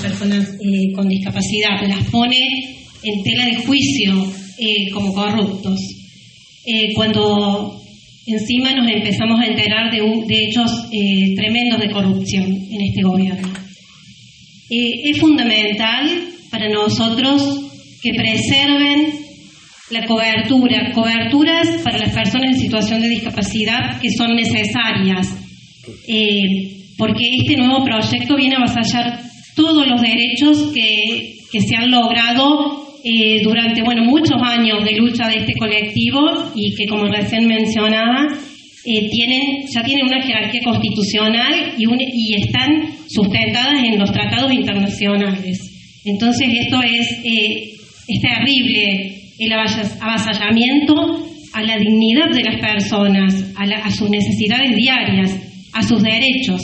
personas con discapacidad, las pone en tela de juicio como corruptos. Cuando encima nos empezamos a enterar de hechos tremendos de corrupción en este gobierno. Es fundamental para nosotros que preserven la coberturas para las personas en situación de discapacidad que son necesarias, porque este nuevo proyecto viene a avasallar todos los derechos que se han logrado durante muchos años de lucha de este colectivo y que, como recién mencionaba, ya tienen una jerarquía constitucional y están sustentadas en los tratados internacionales. Entonces esto es terrible, el avasallamiento a la dignidad de las personas, a sus necesidades diarias, a sus derechos.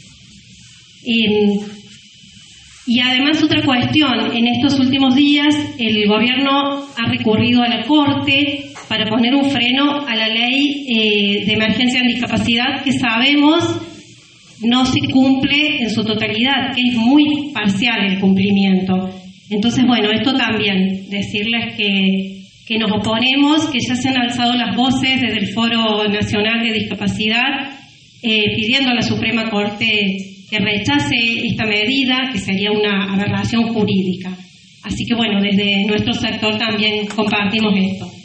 Y además otra cuestión, en estos últimos días el gobierno ha recurrido a la Corte para poner un freno a la ley de emergencia en discapacidad, que sabemos no se cumple en su totalidad, que es muy parcial el cumplimiento. Entonces, esto también, decirles que nos oponemos, que ya se han alzado las voces desde el Foro Nacional de Discapacidad, pidiendo a la Suprema Corte que rechace esta medida, que sería una aberración jurídica. Así que desde nuestro sector también compartimos esto.